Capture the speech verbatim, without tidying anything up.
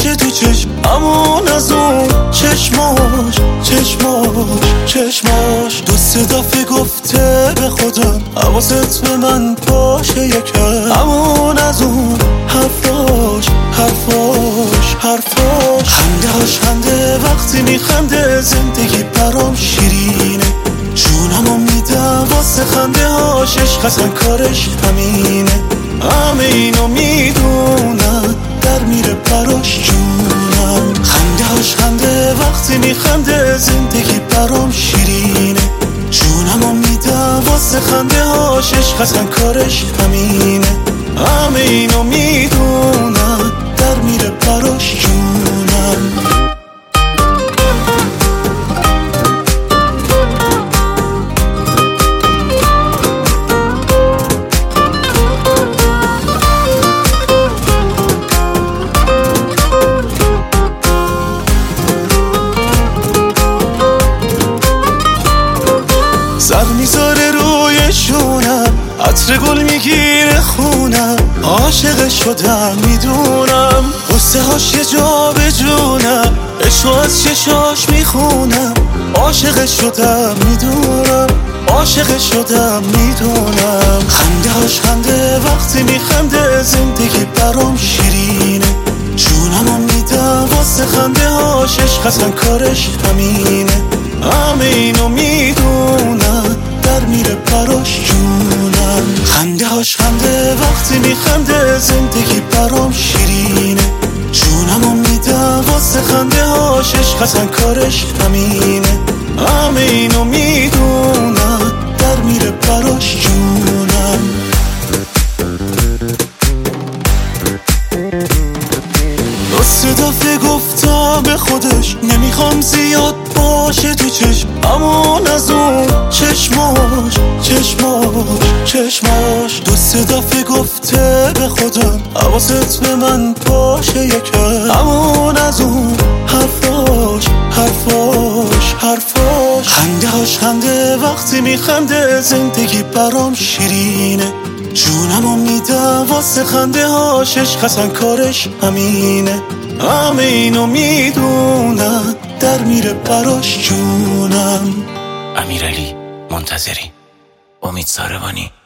باشه تو چشم، همون از اون چشماش چشماش چشماش دو سه دفعه گفته به خودم حواست به من باشه یکم، همون از اون حرفاش حرفاش حرفاش خندهاش خنده وقتی میخنده زندگی برام شیرینه، جونمو میدم واسه خنده هاش، عشق اصلا کارش همینه، همه اینو میدونم در میره براش جونم، خنده هاش خنده وقتی میخنده زندگی برام شیرینه، جونمو میدم واسه خنده هاش، عشق اصلا کارش همینه، همه اینو میدونم در میره براش جونم. سر میذاره روی شونم، عطر گل میگیره خونم، عاشق شدم میدونم، قصه هاش یه جا به جونم، عشق از چشاش میخونم، عاشق شدم میدونم، عاشق شدم میدونم، خنده هاش خنده وقتی میخنده زندگی برام شیرینه، جونمو میدم واسه خنده هاش، عشق اصلا کارش همینه، همه اینو میدونم در میره براش جونم، خنده هاش خنده وقتی میخنده زندگی برام شیرینه، جونمو میدم واسه خنده هاش، عشق اصلا کارش همینه، همه اینو میدونم در میره براش جونم. دست دفعه گفتم به خودش نمیخوام زیاد باشه تو چشم، همون از اون چشماش چشماش چشماش دو سه دفعه گفته به خودم حواست به من باشه یکم، همون از اون حرفاش حرفاش حرفاش خنده هاش خنده وقتی میخنده زندگی برام شیرینه، جونمو میدم واسه خنده هاش، عشق اصلا کارش همینه، همه اینو میدونم در میره براش جونم. امیرعلی منتظری، امید ساروانی.